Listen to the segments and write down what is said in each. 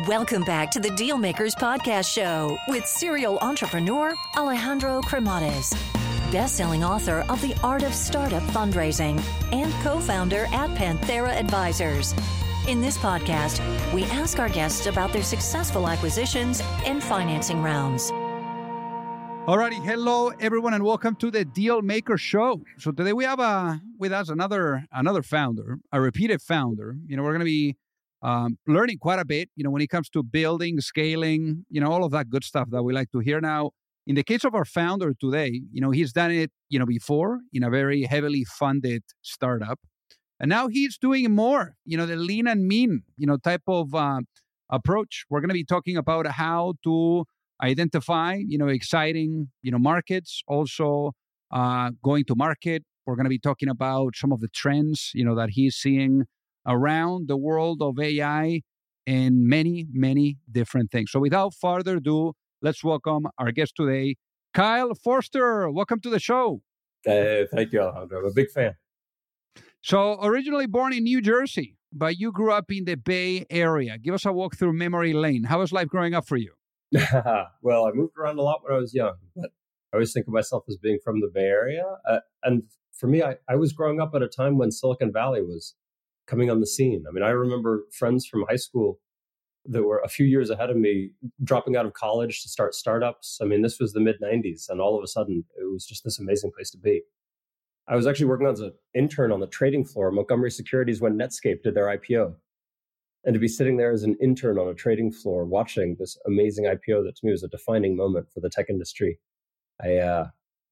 Welcome back to the Dealmakers Podcast Show with serial entrepreneur Alejandro Cremades, best-selling author of The Art of Startup Fundraising and co-founder at Panthera Advisors. In this podcast, we ask our guests about their successful acquisitions and financing rounds. Alrighty, hello everyone, and welcome to the Dealmaker Show. So today we have with us another founder, a repeated founder. We're going to be learning quite a bit, when it comes to building, scaling, all of that good stuff that we like to hear. Now, in the case of our founder today, he's done it, before in a very heavily funded startup. And now he's doing more, the lean and mean, type of approach. We're going to be talking about how to identify, exciting, markets, also going to market. We're going to be talking about some of the trends, that he's seeing around the world of AI and many, many different things. So without further ado, let's welcome our guest today, Kyle Forster. Welcome to the show. Thank you, Alejandro. I'm a big fan. So originally born in New Jersey, but you grew up in the Bay Area. Give us a walk through memory lane. How was life growing up for you? Well, I moved around a lot when I was young, but I always think of myself as being from the Bay Area. And for me, I was growing up at a time when Silicon Valley was coming on the scene. I mean, I remember friends from high school that were a few years ahead of me dropping out of college to start startups. I mean, this was the mid-90s, and all of a sudden, it was just this amazing place to be. I was actually working as an intern on the trading floor at Montgomery Securities when Netscape did their IPO. And to be sitting there as an intern on a trading floor watching this amazing IPO that to me was a defining moment for the tech industry, it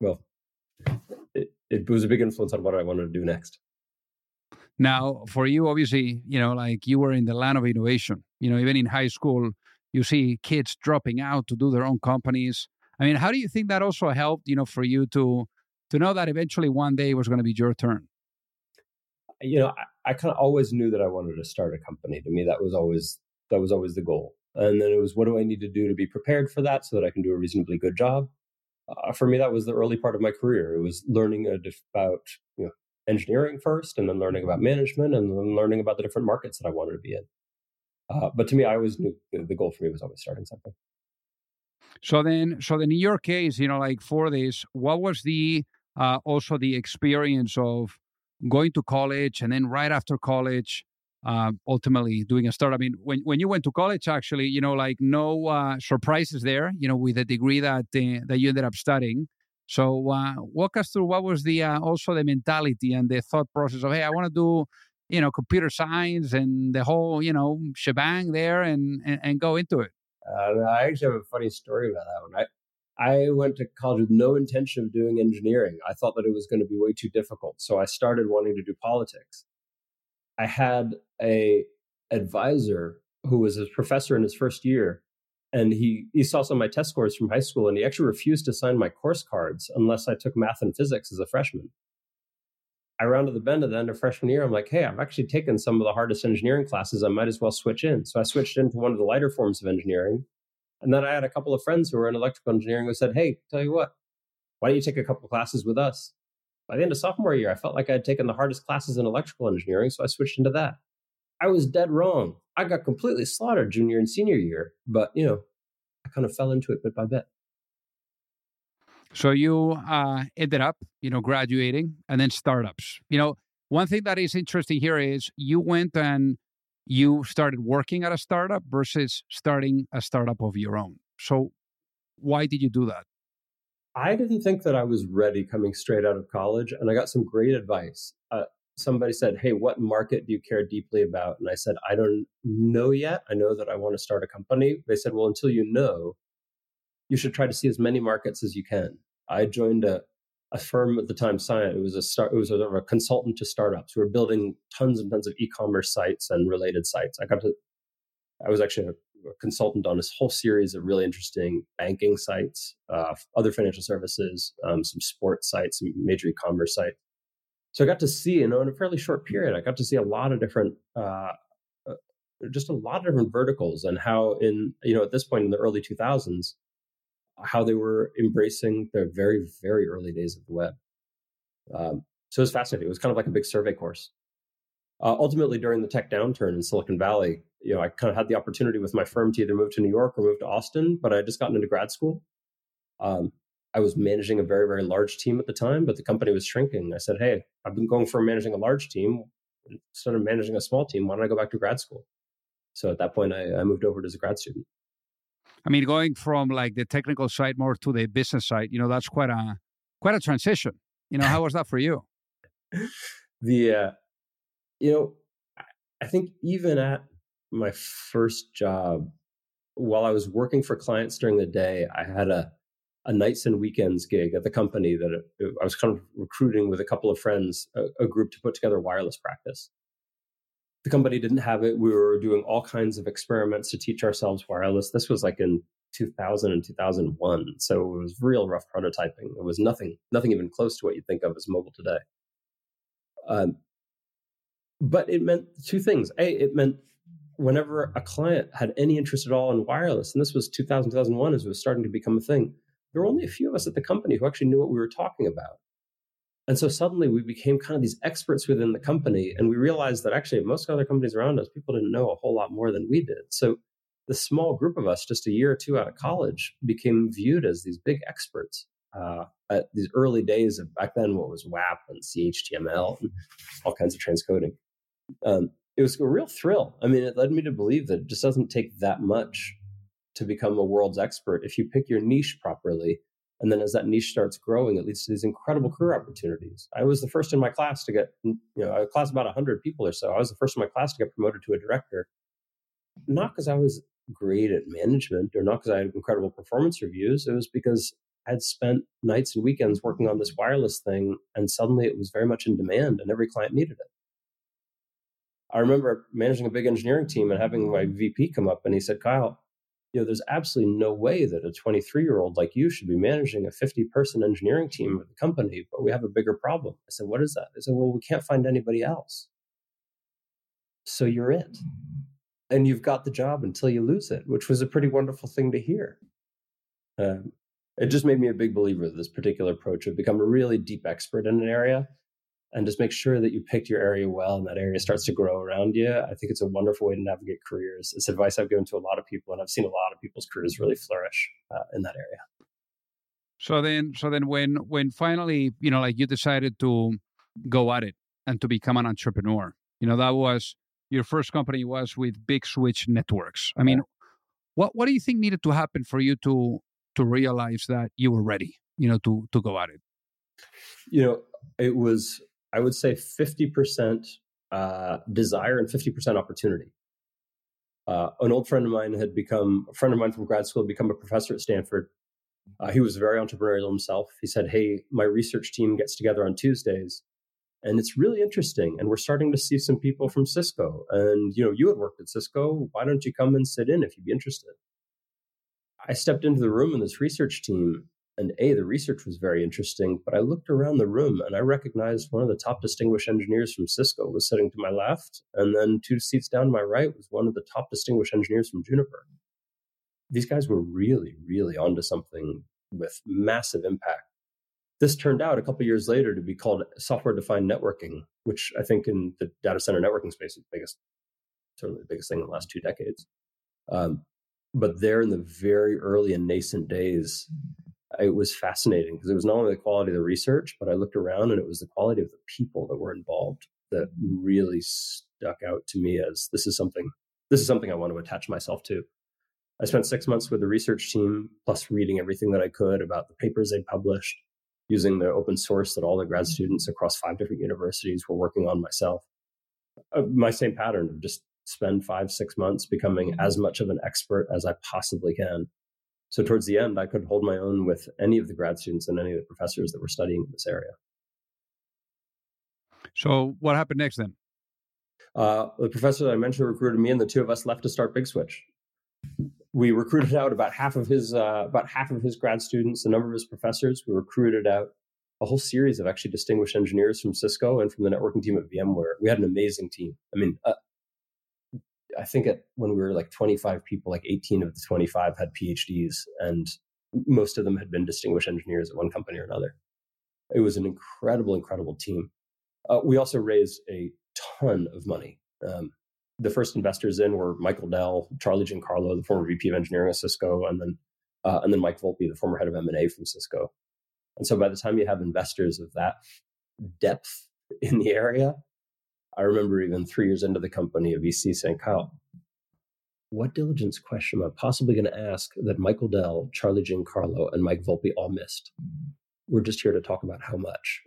was a big influence on what I wanted to do next. Now, for you, obviously, like you were in the land of innovation. Even in high school, you see kids dropping out to do their own companies. I mean, how do you think that also helped, for you to know that eventually one day was going to be your turn? I kind of always knew that I wanted to start a company. To me, that was always the goal. And then it was, what do I need to do to be prepared for that so that I can do a reasonably good job? For me, that was the early part of my career. It was learning about engineering first, and then learning about management, and then learning about the different markets that I wanted to be in. But to me, I always knew the goal for me was always starting something. So then in your case, like for this, what was the also the experience of going to college and then right after college, ultimately doing a startup? I mean, when you went to college, actually, like no surprises there, with the degree that you ended up studying. So walk us through what was the also the mentality and the thought process of, hey, I want to do, computer science and the whole, shebang there and go into it. I actually have a funny story about that one. I went to college with no intention of doing engineering. I thought that it was going to be way too difficult. So I started wanting to do politics. I had a advisor who was a professor in his first year, and he saw some of my test scores from high school, and he actually refused to sign my course cards unless I took math and physics as a freshman. I rounded the bend at the end of freshman year. I'm like, hey, I've actually taken some of the hardest engineering classes. I might as well switch in. So I switched into one of the lighter forms of engineering. And then I had a couple of friends who were in electrical engineering who said, hey, tell you what, why don't you take a couple of classes with us? By the end of sophomore year, I felt like I had taken the hardest classes in electrical engineering, so I switched into that. I was dead wrong. I got completely slaughtered junior and senior year, but, I kind of fell into it bit by bit. So you ended up, graduating and then startups. One thing that is interesting here is you went and you started working at a startup versus starting a startup of your own. So why did you do that? I didn't think that I was ready coming straight out of college, and I got some great advice. Somebody said, hey, what market do you care deeply about? And I said, I don't know yet. I know that I want to start a company. They said, well, until you know, you should try to see as many markets as you can. I joined a firm at the time, Science. It was a consultant to startups. We were building tons and tons of e-commerce sites and related sites. I was actually a consultant on this whole series of really interesting banking sites, other financial services, some sports sites, some major e-commerce sites. So I got to see, in a fairly short period, I got to see a lot of different, verticals, and how at this point in the early 2000s, how they were embracing the very, very early days of the web. So it was fascinating. It was kind of like a big survey course. Ultimately, during the tech downturn in Silicon Valley, I kind of had the opportunity with my firm to either move to New York or move to Austin, but I had just gotten into grad school. I was managing a very, very large team at the time, but the company was shrinking. I said, hey, I've been going from managing a large team instead of managing a small team. Why don't I go back to grad school? So at that point, I moved over as a grad student. I mean, going from like the technical side more to the business side, that's quite a transition. How was that for you? I think even at my first job, while I was working for clients during the day, I had a nights and weekends gig at the company that I was kind of recruiting with a couple of friends, a group to put together wireless practice. The company didn't have it. We were doing all kinds of experiments to teach ourselves wireless. This was like in 2000 and 2001. So it was real rough prototyping. It was nothing even close to what you think of as mobile today. But it meant two things. It meant whenever a client had any interest at all in wireless, and this was 2000, 2001 as it was starting to become a thing, there were only a few of us at the company who actually knew what we were talking about. And so suddenly we became kind of these experts within the company. And we realized that actually most other companies around us, people didn't know a whole lot more than we did. So the small group of us, just a year or two out of college, became viewed as these big experts at these early days of back then what was WAP and CHTML and all kinds of transcoding. It was a real thrill. I mean, it led me to believe that it just doesn't take that much to become a world's expert if you pick your niche properly. And then as that niche starts growing, it leads to these incredible career opportunities. I was the first in my class to get, a class of about 100 people or so. I was the first in my class to get promoted to a director, not because I was great at management or not because I had incredible performance reviews. It was because I had spent nights and weekends working on this wireless thing, and suddenly it was very much in demand and every client needed it. I remember managing a big engineering team and having my VP come up and he said, Kyle, there's absolutely no way that a 23-year-old like you should be managing a 50-person engineering team at the company, but we have a bigger problem. I said, what is that? They said, well, we can't find anybody else. So you're it. And you've got the job until you lose it, which was a pretty wonderful thing to hear. It just made me a big believer of this particular approach of become a really deep expert in an area and just make sure that you picked your area well and that area starts to grow around you. I think it's a wonderful way to navigate careers. It's advice I've given to a lot of people, and I've seen a lot of people's careers really flourish in that area. So then when finally, you decided to go at it and to become an entrepreneur, that was your first company was with Big Switch Networks. I mean, what do you think needed to happen for you to realize that you were ready, to go at it? It was, I would say 50% desire and 50% opportunity. An old friend of mine from grad school had become a professor at Stanford. He was very entrepreneurial himself. He said, hey, my research team gets together on Tuesdays and it's really interesting. And we're starting to see some people from Cisco. And, you had worked at Cisco. Why don't you come and sit in if you'd be interested? I stepped into the room in this research team. And the research was very interesting, but I looked around the room and I recognized one of the top distinguished engineers from Cisco was sitting to my left. And then 2 seats down to my right was one of the top distinguished engineers from Juniper. These guys were really, really onto something with massive impact. This turned out a couple of years later to be called software-defined networking, which I think in the data center networking space is certainly the biggest thing in the last 2 decades. But there in the very early and nascent days, it was fascinating because it was not only the quality of the research, but I looked around and it was the quality of the people that were involved that really stuck out to me as this is something I want to attach myself to. I spent 6 months with the research team, plus reading everything that I could about the papers they published, using the open source that all the grad students across 5 different universities were working on myself. My same pattern of just spend 5-6 months becoming as much of an expert as I possibly can. So towards the end, I could hold my own with any of the grad students and any of the professors that were studying in this area. So what happened next then? The professor that I mentioned recruited me, and the 2 of us left to start Big Switch. We recruited out about half of his grad students, a number of his professors. We recruited out a whole series of actually distinguished engineers from Cisco and from the networking team at VMware. We had an amazing team. I mean, I think when we were like 25 people, like 18 of the 25 had PhDs, and most of them had been distinguished engineers at one company or another. It was an incredible, incredible team. We also raised a ton of money. the first investors in were Michael Dell, Charlie Giancarlo, the former VP of engineering at Cisco, and then Mike Volpe, the former head of M&A from Cisco. And so by the time you have investors of that depth in the area, I remember even 3 years into the company, a VC saying, Kyle, what diligence question am I possibly going to ask that Michael Dell, Charlie Giancarlo, and Mike Volpe all missed? We're just here to talk about how much.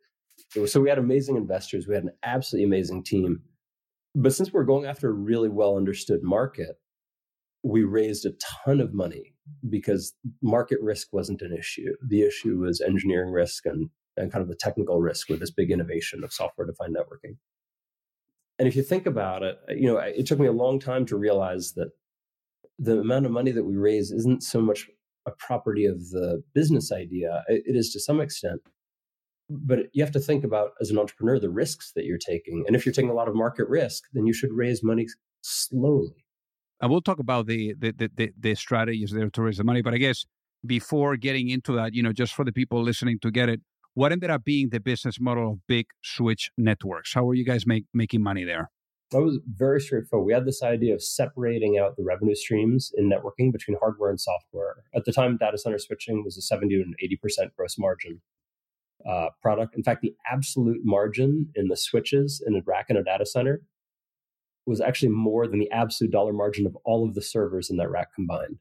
So we had amazing investors. We had an absolutely amazing team. But since we're going after a really well understood market, we raised a ton of money because market risk wasn't an issue. The issue was engineering risk and kind of the technical risk with this big innovation of software-defined networking. And if you think about it, it took me a long time to realize that the amount of money that we raise isn't so much a property of the business idea. It is to some extent. But you have to think about, as an entrepreneur, the risks that you're taking. And if you're taking a lot of market risk, then you should raise money slowly. And we'll talk about the strategies there to raise the money. But I guess before getting into that, just for the people listening to get it, what ended up being the business model of Big Switch Networks? How were you guys making money there? That was very straightforward. We had this idea of separating out the revenue streams in networking between hardware and software. At the time, data center switching was a 70 and 80% gross margin product. In fact, the absolute margin in the switches in a rack in a data center was actually more than the absolute dollar margin of all of the servers in that rack combined.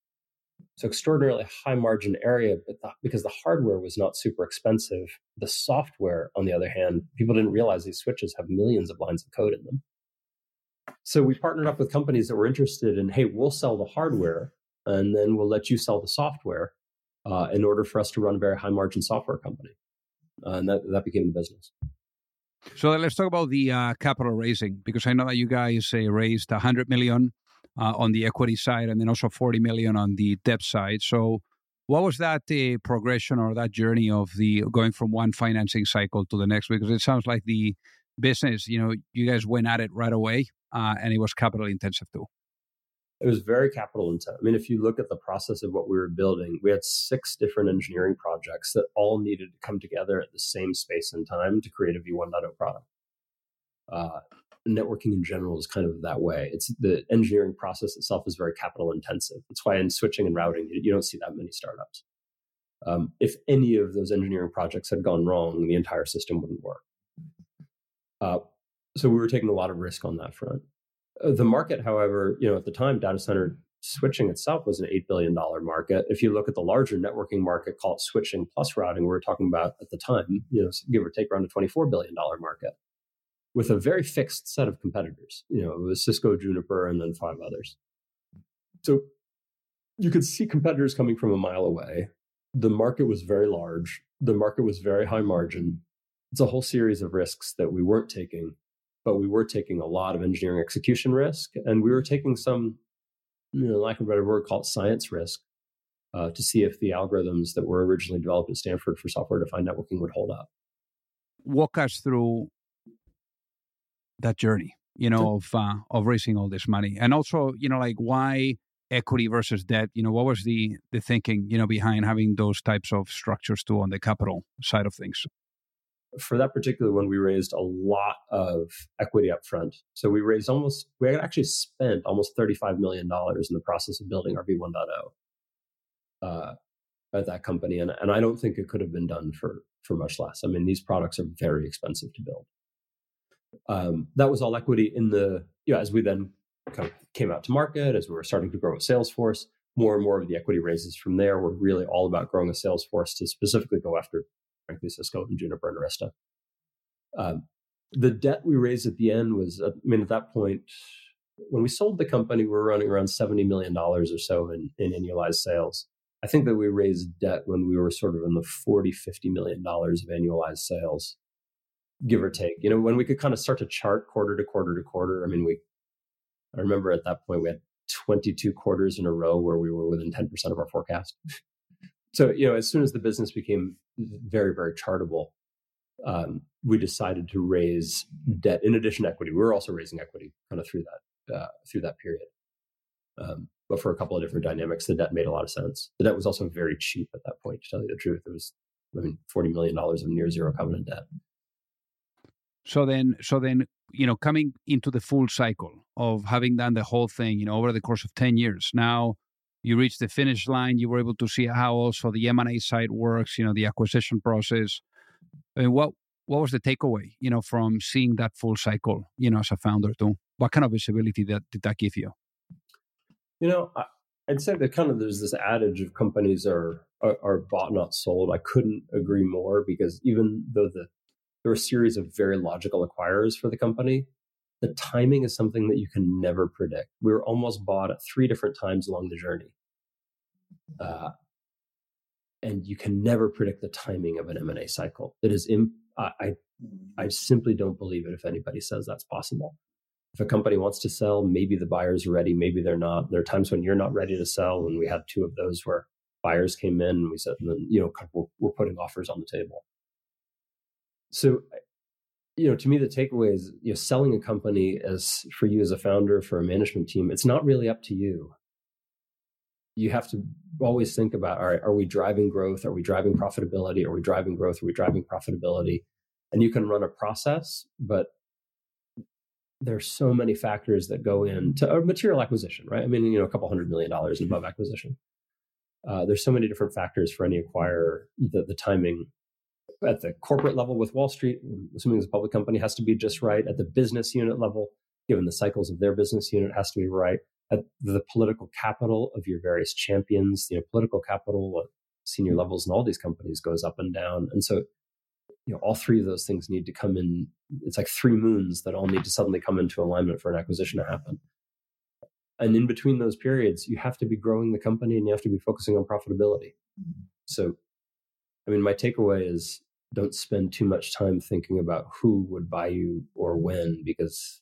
So extraordinarily high margin area, but because the hardware was not super expensive, the software, on the other hand, people didn't realize these switches have millions of lines of code in them. So we partnered up with companies that were interested in, hey, we'll sell the hardware and then we'll let you sell the software in order for us to run a very high margin software company. And that became the business. So let's talk about the capital raising, because I know that you guys raised $100 million on the equity side and then also $40 million on the debt side. So what was that progression or that journey of the going from one financing cycle to the next? Because it sounds like the business, you guys went at it right away and it was capital intensive too. It was very capital intensive. I mean, if you look at the process of what we were building, we had 6 different engineering projects that all needed to come together at the same space and time to create a V1.0 product. Networking in general is kind of that way. It's the engineering process itself is very capital intensive. That's why in switching and routing, you don't see that many startups. If any of those engineering projects had gone wrong, the entire system wouldn't work. So we were taking a lot of risk on that front. The market, however, at the time, data center switching itself was an $8 billion market. If you look at the larger networking market called switching plus routing, we were talking about at the time, give or take around a $24 billion market with a very fixed set of competitors. It was Cisco, Juniper, and then 5 others. So you could see competitors coming from a mile away. The market was very large. The market was very high margin. It's a whole series of risks that we weren't taking. But we were taking a lot of engineering execution risk, and we were taking some, lack of a better word, called science risk to see if the algorithms that were originally developed at Stanford for software-defined networking would hold up. Walk us through that journey, of raising all this money, and also, why equity versus debt? What was the thinking, behind having those types of structures too on the capital side of things? For that particular one, we raised a lot of equity up front. So we had actually spent almost $35 million in the process of building our V1.0 at that company. And I don't think it could have been done for much less. I mean, these products are very expensive to build. That was all equity in as we then kind of came out to market, as we were starting to grow a sales force, more and more of the equity raises from there were really all about growing a sales force to specifically go after frankly, Cisco and Juniper and Arista. The debt we raised at the end was, at that point, when we sold the company, we were running around $70 million or so in annualized sales. I think that we raised debt when we were sort of in the $40, $50 million of annualized sales, give or take. When we could kind of start to chart quarter to quarter to quarter. I remember at that point we had 22 quarters in a row where we were within 10% of our forecast. So, as soon as the business became very, very chartable, we decided to raise debt in addition to equity. We were also raising equity kind of through that period. But for a couple of different dynamics, the debt made a lot of sense. The debt was also very cheap at that point, to tell you the truth. It was, $40 million of near zero covenant debt. So then coming into the full cycle of having done the whole thing, over the course of 10 years. Now you reach the finish line. You were able to see how also the M&A side works, the acquisition process. I mean, what was the takeaway, from seeing that full cycle, as a founder too? What kind of visibility did that give you? I'd say that there's this adage of companies are bought, not sold. I couldn't agree more, because even though there were a series of very logical acquirers for the company, the timing is something that you can never predict. We were almost bought at 3 different times along the journey. And you can never predict the timing of an M&A cycle. It is, I simply don't believe it if anybody says that's possible. If a company wants to sell, maybe the buyers are ready, maybe they're not. There are times when you're not ready to sell, and we had 2 of those where buyers came in and we said, we're putting offers on the table. So, to me, the takeaway is, selling a company for you as a founder, for a management team, it's not really up to you. You have to always think about, all right, are we driving growth? Are we driving profitability? Are we driving growth? Are we driving profitability? And you can run a process, but there's so many factors that go into a material acquisition, right? I mean, a couple $100 million and above acquisition. There's so many different factors for any acquirer. The timing at the corporate level with Wall Street, assuming it's a public company, has to be just right. At the business unit level, given the cycles of their business unit, has to be right. At the political capital of your various champions, political capital at senior levels in all these companies goes up and down. And so, all 3 of those things need to come in. It's like 3 moons that all need to suddenly come into alignment for an acquisition to happen. And in between those periods, you have to be growing the company and you have to be focusing on profitability. So, my takeaway is, don't spend too much time thinking about who would buy you or when, because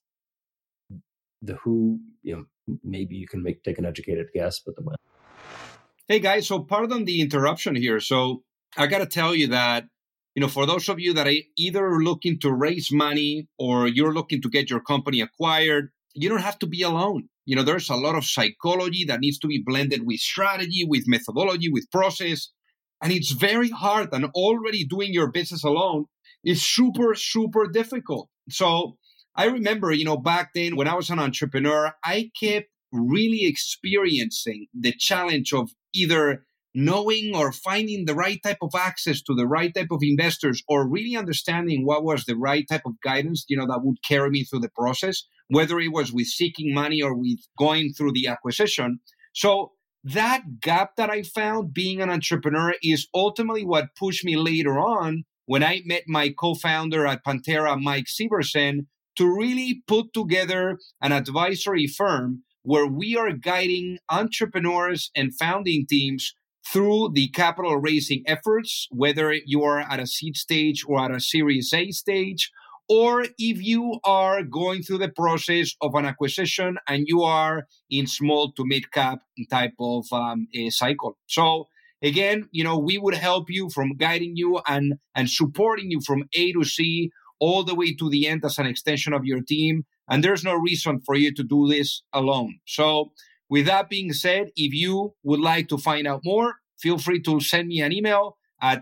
the who, maybe you can take an educated guess, but the when. Hey guys, so pardon the interruption here. So I got to tell you that, for those of you that are either looking to raise money or you're looking to get your company acquired, you don't have to be alone. There's a lot of psychology that needs to be blended with strategy, with methodology, with process. And it's very hard. And already doing your business alone is super, super difficult. So I remember, back then when I was an entrepreneur, I kept really experiencing the challenge of either knowing or finding the right type of access to the right type of investors, or really understanding what was the right type of guidance, that would carry me through the process, whether it was with seeking money or with going through the acquisition. So that gap that I found being an entrepreneur is ultimately what pushed me later on when I met my co-founder at Pantera, Mike Severson, to really put together an advisory firm where we are guiding entrepreneurs and founding teams through the capital raising efforts, whether you are at a seed stage or at a Series A stage, or if you are going through the process of an acquisition and you are in small to mid cap type of cycle. So again, we would help you from guiding you and supporting you from A to C all the way to the end as an extension of your team. And there's no reason for you to do this alone. So with that being said, if you would like to find out more, feel free to send me an email at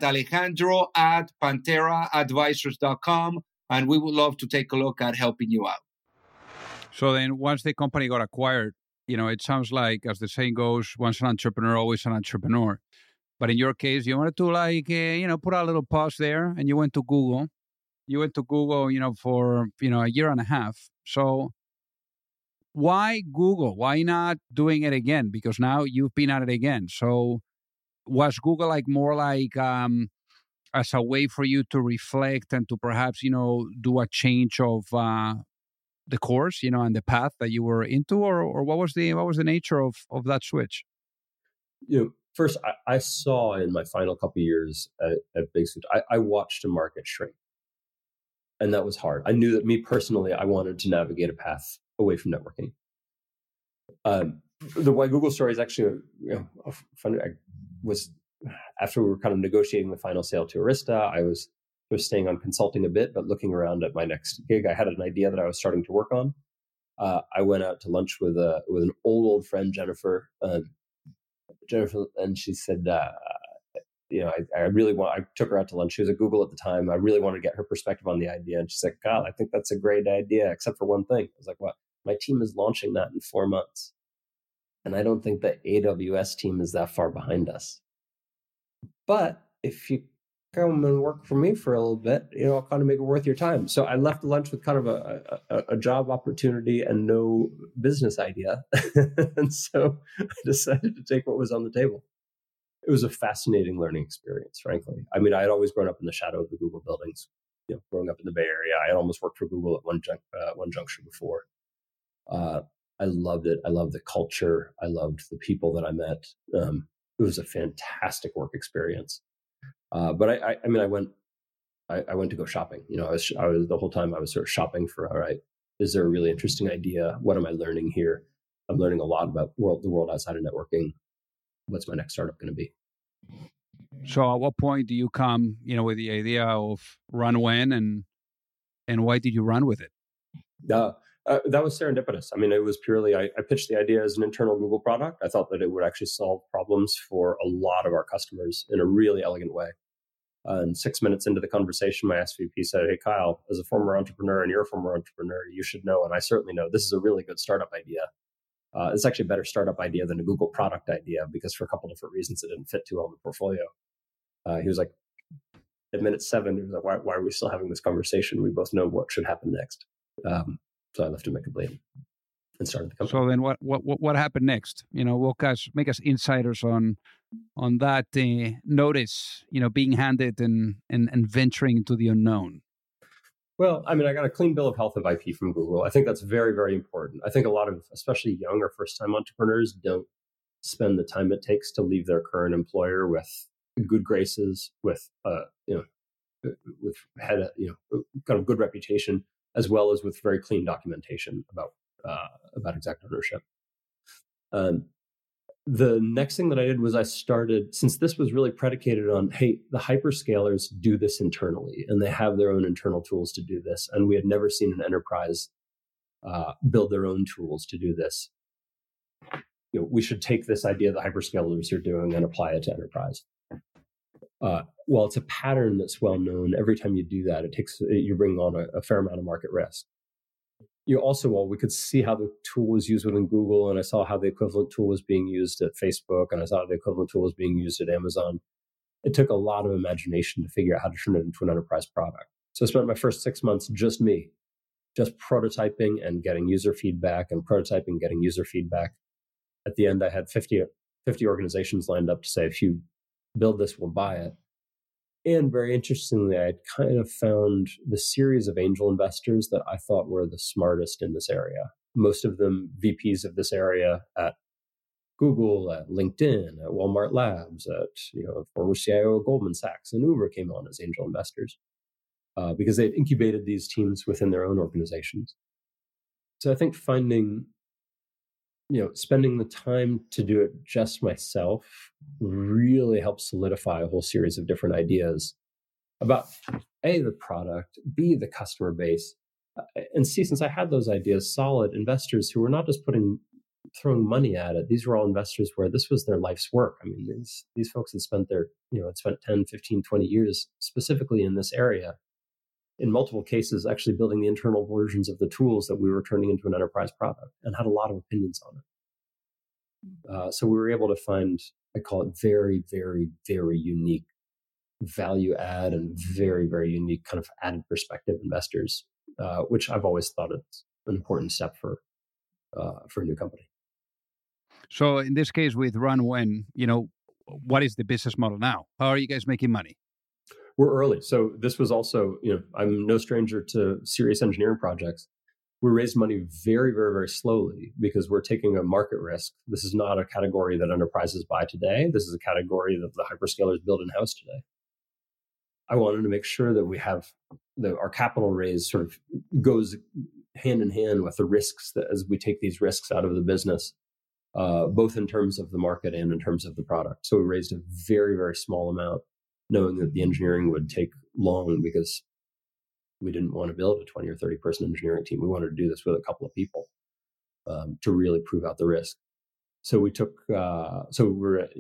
alejandro@panteraadvisors.com, and we would love to take a look at helping you out. So then once the company got acquired, it sounds like, as the saying goes, once an entrepreneur, always an entrepreneur. But in your case, you wanted to put a little pause there, and you went to Google. For, a year and a half. So why Google? Why not doing it again? Because now you've been at it again. So was Google more as a way for you to reflect and to perhaps, do a change of the course, and the path that you were into, or what was the nature of that switch? First, I saw in my final couple of years at Big Switch, I watched a market shrink. And that was hard. I knew that me personally, I wanted to navigate a path away from networking. The Why Google story is actually funny. After we were kind of negotiating the final sale to Arista, I was staying on consulting a bit, but looking around at my next gig, I had an idea that I was starting to work on. I went out to lunch with an old friend, Jennifer, and she said, I took her out to lunch. She was at Google at the time. I really wanted to get her perspective on the idea. And she's like, God, I think that's a great idea, except for one thing. I was like, what? My team is launching that in 4 months. And I don't think the AWS team is that far behind us. But if you come and work for me for a little bit, I'll kind of make it worth your time. So I left lunch with kind of a job opportunity and no business idea. And so I decided to take what was on the table. It was a fascinating learning experience, frankly. I mean, I had always grown up in the shadow of the Google buildings, growing up in the Bay Area. I had almost worked for Google at one juncture before. I loved it. I loved the culture. I loved the people that I met. It was a fantastic work experience. But I went to go shopping. I was the whole time I was sort of shopping for, all right, is there a really interesting idea? What am I learning here? I'm learning a lot about the world outside of networking. What's my next startup going to be? So at what point do you come, with the idea of Run When, and why did you run with it? That was serendipitous. I mean, it was purely, I pitched the idea as an internal Google product. I thought that it would actually solve problems for a lot of our customers in a really elegant way. And 6 minutes into the conversation, my SVP said, hey, Kyle, as a former entrepreneur and you're a former entrepreneur, you should know, and I certainly know, this is a really good startup idea. It's actually a better startup idea than a Google product idea because for a couple different reasons, it didn't fit too well in the portfolio. He was like, at minute 7, he was like, why are we still having this conversation? We both know what should happen next. So I left him completely and started the company. So then what happened next? Make us insiders on that notice, being handed and venturing into the unknown. Well, I mean, I got a clean bill of health of IP from Google. I think that's very, very important. I think a lot of, especially young or first-time entrepreneurs, don't spend the time it takes to leave their current employer with good graces, with kind of good reputation, as well as with very clean documentation about exact ownership. The next thing that I did was I started, since this was really predicated on, hey, the hyperscalers do this internally, and they have their own internal tools to do this. And we had never seen an enterprise build their own tools to do this. We should take this idea the hyperscalers are doing and apply it to enterprise. Well, it's a pattern that's well known. Every time you do that, you bring on a fair amount of market risk. We could see how the tool was used within Google, and I saw how the equivalent tool was being used at Facebook, and I saw how the equivalent tool was being used at Amazon. It took a lot of imagination to figure out how to turn it into an enterprise product. So I spent my first 6 months just prototyping and getting user feedback and prototyping, getting user feedback. At the end, I had 50 organizations lined up to say, if you build this, we'll buy it. And very interestingly, I had kind of found the series of angel investors that I thought were the smartest in this area. Most of them VPs of this area at Google, at LinkedIn, at Walmart Labs, at former CIO of Goldman Sachs and Uber came on as angel investors because they'd incubated these teams within their own organizations. So I think spending the time to do it just myself really helped solidify a whole series of different ideas about A, the product, B, the customer base, and C, since I had those ideas, solid investors who were not just throwing money at it. These were all investors where this was their life's work. I mean, these folks had spent 10, 15, 20 years specifically in this area. In multiple cases, actually building the internal versions of the tools that we were turning into an enterprise product, and had a lot of opinions on it. So we were able to find, I call it very, very, very unique value add and very, very unique kind of added perspective investors, which I've always thought is an important step for a new company. So in this case with Run When, what is the business model now? How are you guys making money? We're early. So this was also, I'm no stranger to serious engineering projects. We raised money very, very, very slowly because we're taking a market risk. This is not a category that enterprises buy today. This is a category that the hyperscalers build in-house today. I wanted to make sure that we have our capital raise sort of goes hand in hand with the risks that as we take these risks out of the business, both in terms of the market and in terms of the product. So we raised a very, very small amount, knowing that the engineering would take long because we didn't want to build a 20 or 30 person engineering team. We wanted to do this with a couple of people to really prove out the risk. So we took, so we're,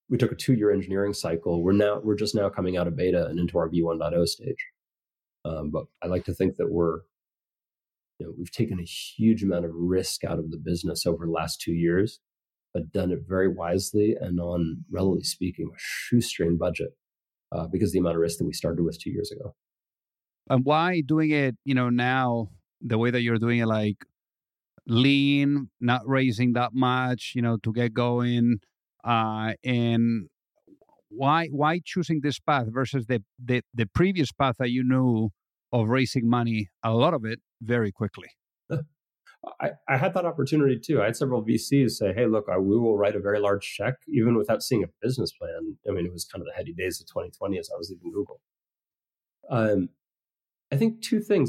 we took a 2-year engineering cycle. We're just now coming out of beta and into our V1.0 stage. But I like to think that we've taken a huge amount of risk out of the business over the last 2 years, but done it very wisely and on, relatively speaking, a shoestring budget because of the amount of risk that we started with 2 years ago. And why doing it, now the way that you're doing it, like lean, not raising that much, to get going, and why choosing this path versus the previous path that you knew of raising money, a lot of it very quickly? I had that opportunity too. I had several VCs say, hey, look, we will write a very large check, even without seeing a business plan. I mean, it was kind of the heady days of 2020 as I was leaving Google. I think two things.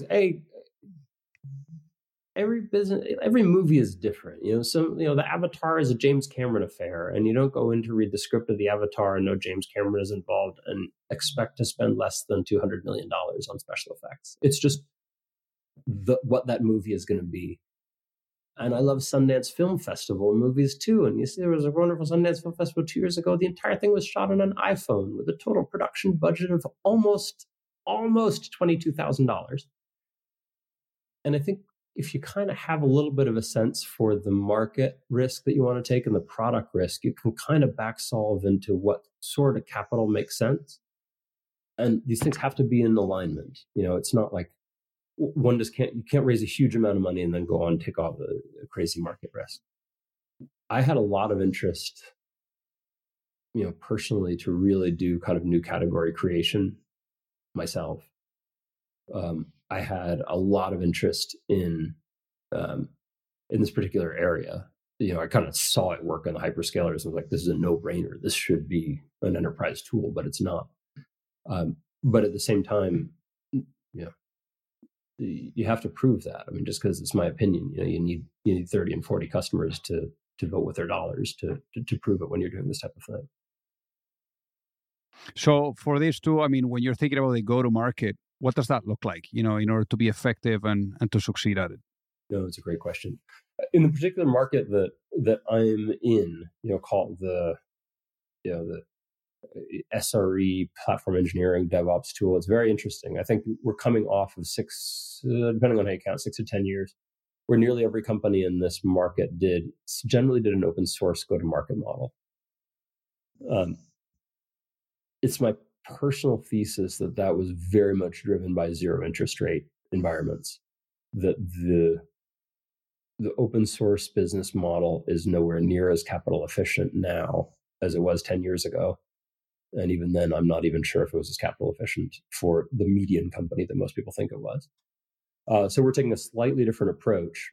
Every movie is different. The Avatar is a James Cameron affair, and you don't go in to read the script of the Avatar and know James Cameron is involved and expect to spend less than $200 million on special effects. It's just what that movie is going to be. And I love Sundance Film Festival movies too. And you see, there was a wonderful Sundance Film Festival 2 years ago. The entire thing was shot on an iPhone with a total production budget of almost $22,000. And I think if you kind of have a little bit of a sense for the market risk that you want to take and the product risk, you can kind of back solve into what sort of capital makes sense. And these things have to be in alignment. It's not like you can't raise a huge amount of money and then go on and take off a crazy market risk. I had a lot of interest, personally, to really do kind of new category creation myself. I had a lot of interest in this particular area. I kind of saw it work on the hyperscalers and was like, this is a no-brainer. This should be an enterprise tool, but it's not. But at the same time, you have to prove that. I mean, just because it's my opinion, you need 30 and 40 customers to vote with their dollars to prove it when you're doing this type of thing. So for these two, I mean, when you're thinking about the go-to-market, what does that look like, in order to be effective and to succeed at it? No, it's a great question. In the particular market that I'm in, called the SRE, platform engineering, DevOps tool, it's very interesting. I think we're coming off of 6, depending on how you count, 6 to 10 years, where nearly every company in this market generally did an open source go-to-market model. It's my personal thesis that was very much driven by zero interest rate environments, that the open source business model is nowhere near as capital efficient now as it was 10 years ago. And even then, I'm not even sure if it was as capital efficient for the median company that most people think it was. So we're taking a slightly different approach.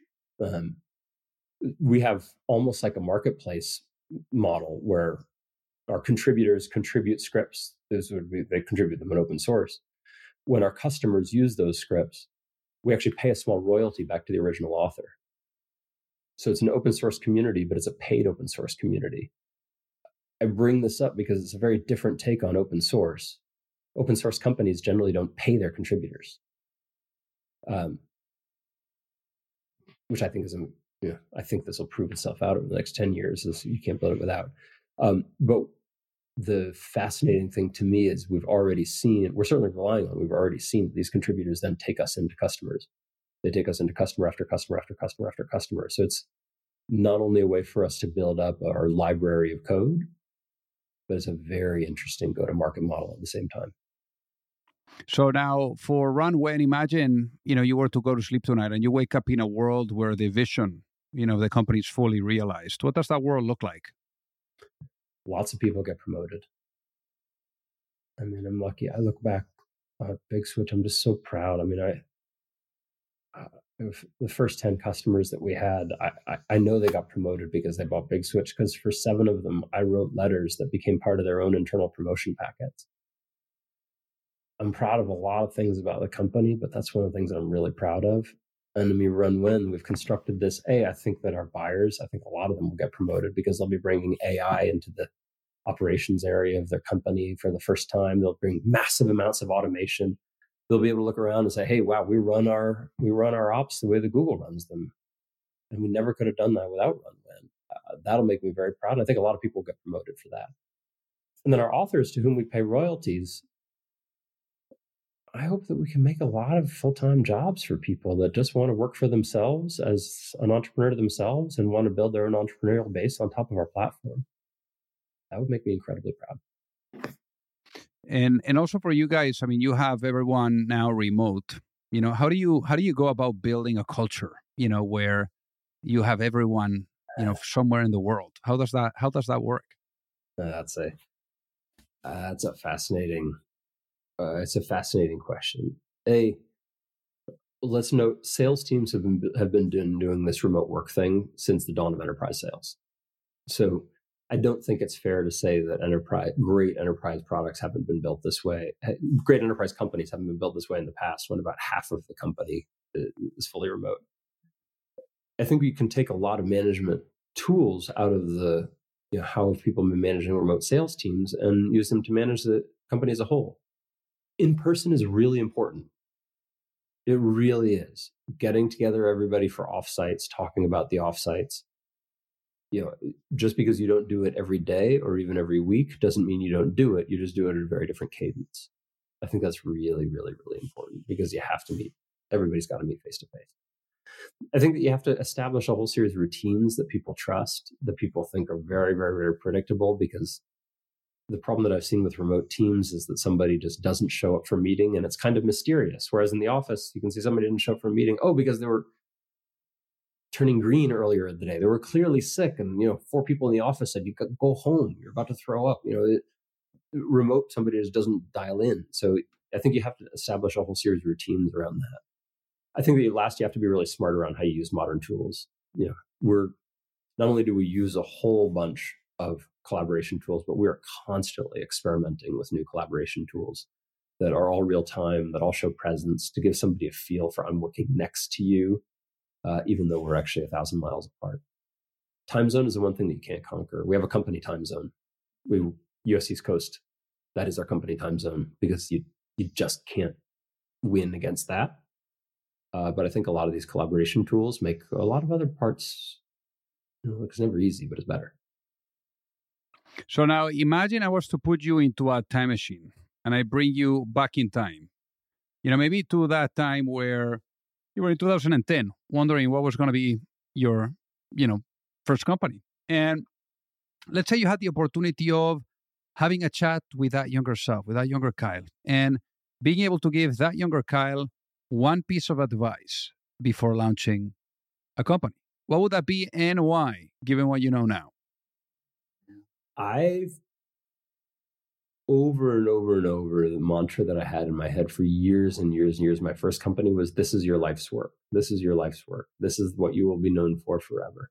We have almost like a marketplace model where our contributors contribute scripts. They contribute them in open source. When our customers use those scripts, we actually pay a small royalty back to the original author. So it's an open source community, but it's a paid open source community. I bring this up because it's a very different take on open source. Open source companies generally don't pay their contributors, which I think I think this will prove itself out over the next 10 years. You can't build it without. But the fascinating thing to me is we're certainly relying on, we've already seen these contributors then take us into customers. They take us into customer after customer after customer after customer. So it's not only a way for us to build up our library of code, but it's a very interesting go-to-market model at the same time. So now for Runway, imagine, you were to go to sleep tonight and you wake up in a world where the vision, the company is fully realized. What does that world look like? Lots of people get promoted. I mean, I'm lucky. I look back at Big Switch. I'm just so proud. I mean, the first 10 customers that we had, I know they got promoted because they bought Big Switch, because for 7 of them, I wrote letters that became part of their own internal promotion packets. I'm proud of a lot of things about the company, but that's one of the things that I'm really proud of. And I mean, Runway, we've constructed this. I think that our buyers, I think a lot of them will get promoted because they'll be bringing AI into the operations area of their company for the first time. They'll bring massive amounts of automation. They'll be able to look around and say, hey, wow, we run our ops the way that Google runs them. And we never could have done that without Runway. That'll make me very proud. I think a lot of people will get promoted for that. And then our authors to whom we pay royalties, I hope that we can make a lot of full-time jobs for people that just want to work for themselves as an entrepreneur themselves and want to build their own entrepreneurial base on top of our platform. That would make me incredibly proud. And also for you guys, I mean, you have everyone now remote. How do you go about building a culture, where you have everyone, somewhere in the world? How does that work? That's a fascinating. It's a fascinating question. Let's note, sales teams have been doing this remote work thing since the dawn of enterprise sales. So I don't think it's fair to say that great enterprise products haven't been built this way. Great enterprise companies haven't been built this way in the past, when about half of the company is fully remote. I think we can take a lot of management tools out of the how have people been managing remote sales teams and use them to manage the company as a whole. In person is really important. It really is. Getting together everybody for offsites, talking about the offsites. Just because you don't do it every day or even every week doesn't mean you don't do it. You just do it at a very different cadence. I think that's really, really, really important, because you have to meet. Everybody's got to meet face to face. I think that you have to establish a whole series of routines that people trust, that people think are very, very, very predictable, because the problem that I've seen with remote teams is that somebody just doesn't show up for a meeting and it's kind of mysterious. Whereas in the office, you can see somebody didn't show up for a meeting. Oh, because they were turning green earlier in the day. They were clearly sick. And, 4 people in the office said, you could go home. You're about to throw up. Remote, somebody just doesn't dial in. So I think you have to establish a whole series of routines around that. I think that you have to be really smart around how you use modern tools. We're not only do we use a whole bunch of collaboration tools, but we are constantly experimenting with new collaboration tools that are all real time, that all show presence, to give somebody a feel for I'm working next to you, even though we're actually 1,000 miles apart. Time zone is the one thing that you can't conquer. We have a company time zone. US East Coast, that is our company time zone, because you just can't win against that. But I think a lot of these collaboration tools make a lot of other parts, it's never easy, but it's better. So now imagine I was to put you into a time machine and I bring you back in time, maybe to that time where you were in 2010, wondering what was going to be your, first company. And let's say you had the opportunity of having a chat with that younger self, with that younger Kyle, and being able to give that younger Kyle one piece of advice before launching a company. What would that be and why, given what you know now? I've over and over and over, the mantra that I had in my head for years and years and years, my first company was, this is your life's work. This is your life's work. This is what you will be known for forever.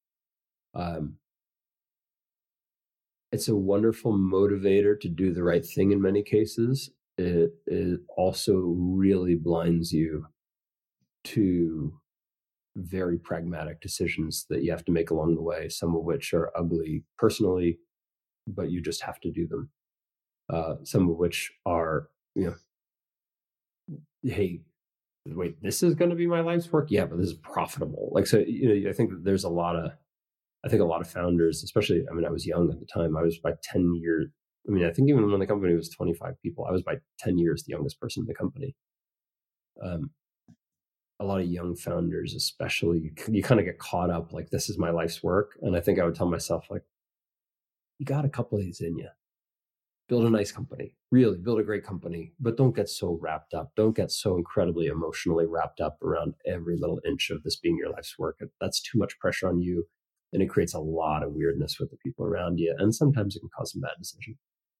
It's a wonderful motivator to do the right thing in many cases. It also really blinds you to very pragmatic decisions that you have to make along the way, some of which are ugly personally, but you just have to do them. Some of which are, hey, wait, this is going to be my life's work? Yeah, but this is profitable. I think there's a lot of founders, especially, I was young at the time. I was by 10 years. I think even when the company was 25 people, I was by 10 years the youngest person in the company. A lot of young founders, especially, you kind of get caught up, like, this is my life's work. And I think I would tell myself, like, you got a couple of these in you. Build a nice company, really build a great company, but don't get so wrapped up. Don't get so incredibly emotionally wrapped up around every little inch of this being your life's work. That's too much pressure on you. And it creates a lot of weirdness with the people around you. And sometimes it can cause some bad decisions.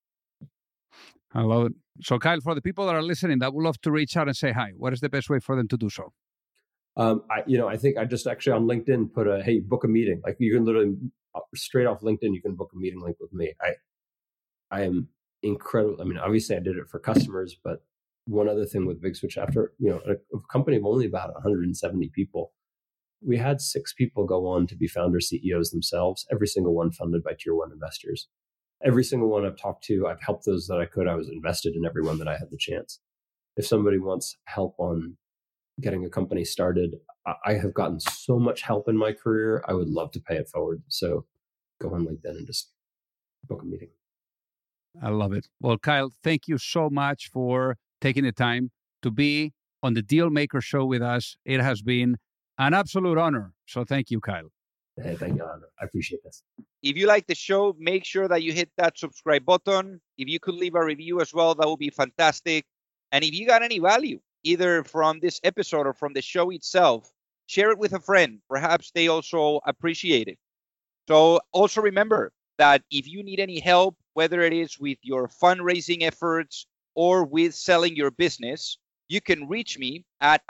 I love it. So, Kyle, for the people that are listening that would love to reach out and say hi, what is the best way for them to do so? I think I just actually on LinkedIn put hey, book a meeting. Like, you can literally straight off LinkedIn, you can book a meeting link with me. I am incredible. Obviously I did it for customers, but one other thing with Big Switch, after, a company of only about 170 people, we had 6 people go on to be founder CEOs themselves, every single one funded by tier 1 investors. Every single one I've talked to, I've helped those that I could. I was invested in everyone that I had the chance. If somebody wants help on getting a company started, I have gotten so much help in my career. I would love to pay it forward. So go on LinkedIn and just book a meeting. I love it. Well, Kyle, thank you so much for taking the time to be on the Deal Maker Show with us. It has been an absolute honor. So thank you, Kyle. Hey, thank you, Alejandro. I appreciate this. If you like the show, make sure that you hit that subscribe button. If you could leave a review as well, that would be fantastic. And if you got any value, either from this episode or from the show itself, share it with a friend. Perhaps they also appreciate it. So also remember that if you need any help, whether it is with your fundraising efforts or with selling your business, you can reach me at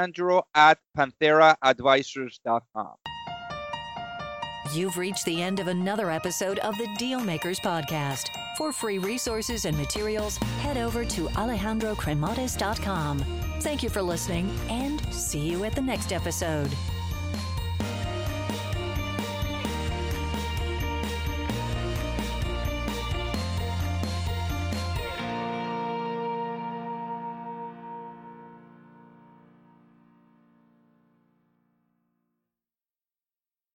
alejandro@pantheraadvisors.com. You've reached the end of another episode of the Deal Makers podcast. For free resources and materials, head over to alejandrocremades.com. Thank you for listening, and see you at the next episode.